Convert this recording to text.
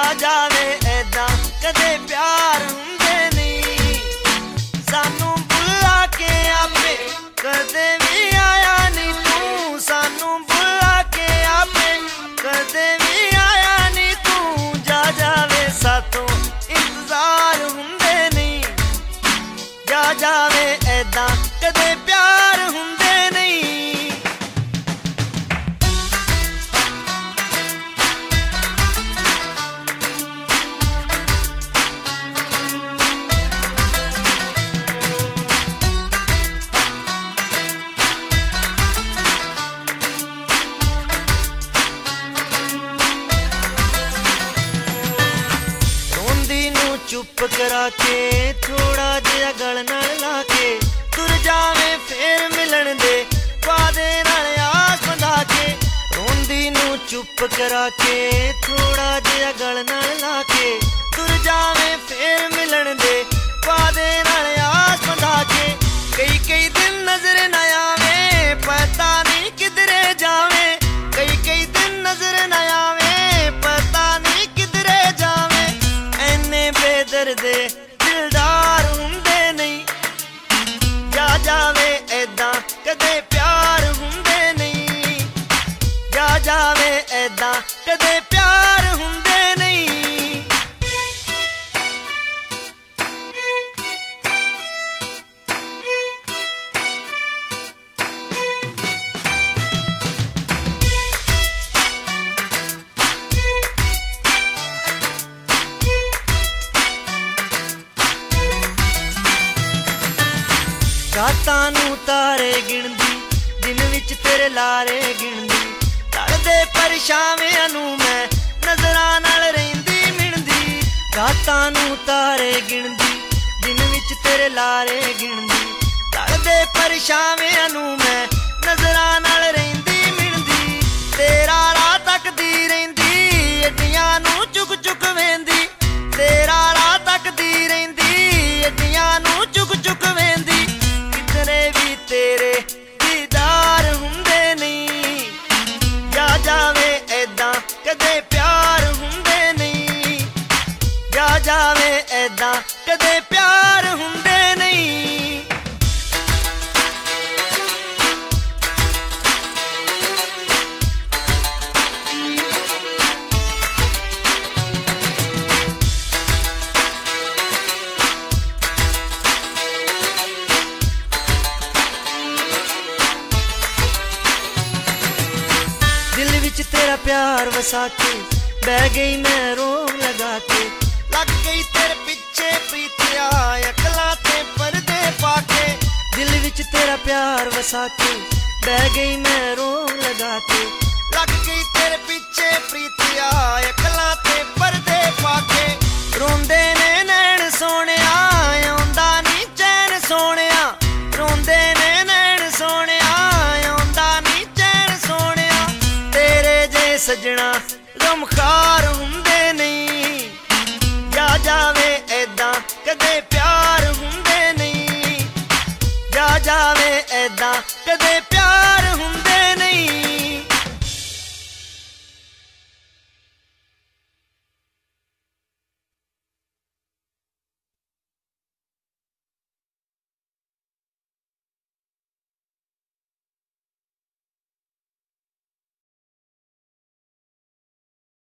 ਜਾਵੇ ਏਦਾਂ ਕਦੇ ਪਿਆਰ ਹੁੰਦੇ ਨਹੀਂ। ਸਾਨੂੰ ਬੁਲਾ ਕੇ ਆਪੇ ਕਦੇ ਵੀ ਆਇਆ ਨਹੀਂ ਤੂੰ, ਸਾਨੂੰ ਬੁਲਾ ਕੇ ਆਪੇ ਕਦੇ ਵੀ ਆਇਆ ਨਹੀਂ ਤੂੰ। ਜਾ ਜਾਵੇ ਸਾਥੋਂ ਇੰਤਜ਼ਾਰ ਹੁੰਦੇ ਨਹੀਂ, ਜਾ ਜਾਵੇ ਏਦਾਂ ਕਦੇ ਪਿਆਰ ਹੁੰਦੇ ਨਹੀਂ। चुप करा के थोड़ा जिहा गल नाल ला के तुर जावे फिर मिलन दे वादे नाल आस बंधा के। रोंदी नू चुप करा के थोड़ा जिहा गल नाल ला के तुर जावे फिर मिलन दे वादे नाल आस बंधा के। कई कई दिन नजर न आवे पता नहीं किधरे जावे, कई कई दिन नजर न आवे पता नहीं किधरे जावे। ऐने बेदर्दे दिलदार हुंदे नहीं, जा जावे ऐदां कदे प्यार हुंदे नहीं, जा जावे ऐदां कदे प्यार हुंदे नहीं। रातां नूं तारे गिणदी दिन विच तेरे लारे गिणदी, तड़दे परछाविआं नूं मैं नज़रां नाल रहिंदी मिणदी। रातां नूं तारे गिणदी दिन विच तेरे लारे गिणदी, तड़दे परछाविआं नूं मैं नज़रां नाल रहिंदी मिणदी। तेरा राह तकदी रहिंदी अड्डियां नूं चुक चुक वेंदी, तेरा राह तकदी रहिंदी अड्डियां नूं चुक चुक वेंदी। भी तेरे दीदार हुंदे नहीं, जा जावे ऐदां कदे प्यार हुंदे नहीं, जा जावे ऐदां कदे प्यार हुंदे नहीं। दिल विच तेरा प्यार वसा के बह गई मैं रोग लगा के, लग गई तेरे पीछे प्रीतिया अकला ते पर्दे पाके। दिल विच तेरा प्यार वसा के बह गई मैं रोग लगा के, लग गई तेरे पीछे प्रीतिया अकला ते पर्दे पाके। रोंदे ने नैन सोहणिया आउंदा नी चैन सोहणिया, रोंदे ने नैन सोहणिया आउंदा नी चैन सोहणिया। तेरे जे सजना गमखार हुंदे